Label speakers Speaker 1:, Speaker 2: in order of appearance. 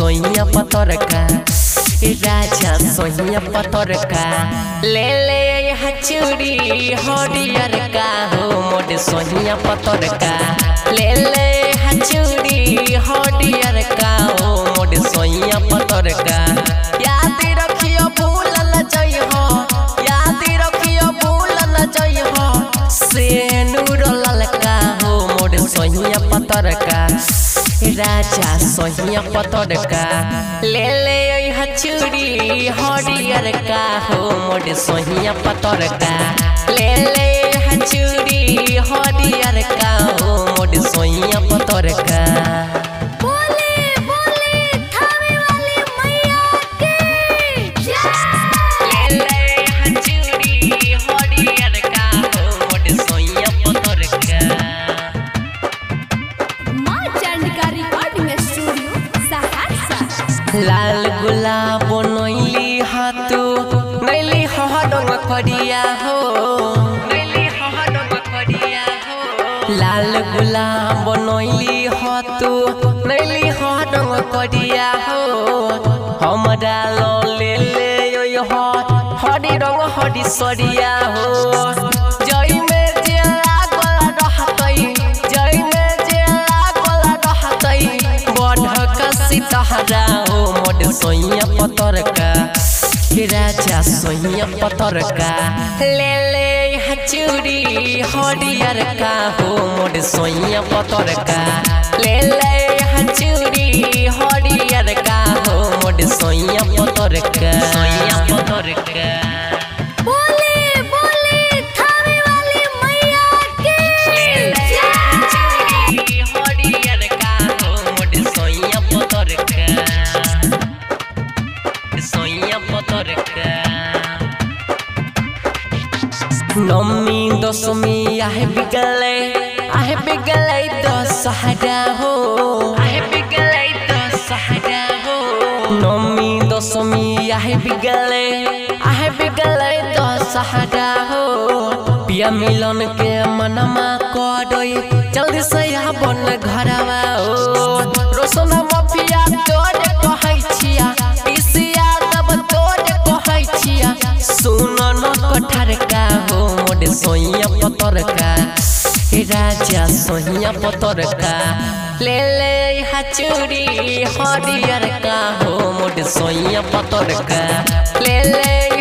Speaker 1: सोहिया पतरका राजा सोहिया पतरका ले चूड़ी हरियर का हो मोड सोहिया पतरका ले चूड़ी हरियर का हो मोड सोहिया पतरका याद रखियो भूल न जइहो याद रखियो भूल न जइहो से नूर ललका हो मोड सोहिया पतरका राजा सोहिया पतरका ले चूड़ी हरियर का हो मोड सोहिया पतरका ले चूड़ी हरियर का हो मोड सोहिया पतरका लाल गुलाब नैली हाथू नैली हडंग खड़िया हो लाल गुलाब नैली हाथू नैली हडंग खड़िया हो हमरा ले हरी रंग हरी सरिया हो जय में जेला गला रहतई जय में जेला गला रहतई बढ़ का सितारा मोड सोहिया पतरका राजा सोहिया पतरका ले चूड़ी हरियर का हो मोड सोहिया पतरका ले चूड़ी हरियर का हो मोड सोहिया पतरका नमी दशमी आहे बिगले दशहरा हो नमी दशमी आहे बिगले दशहरा हो पिया मिलन के मनमा करई जल्दी से बन घरवा हो रोशना मफिया तोरे कहै छिया इसिया तब तोरे कहै छिया सुन न कठार का हो मोड सोहिया पतरका राजा सोहिया पतरका ले चूड़ी हरियर का हो मोड सोहिया पतरका ले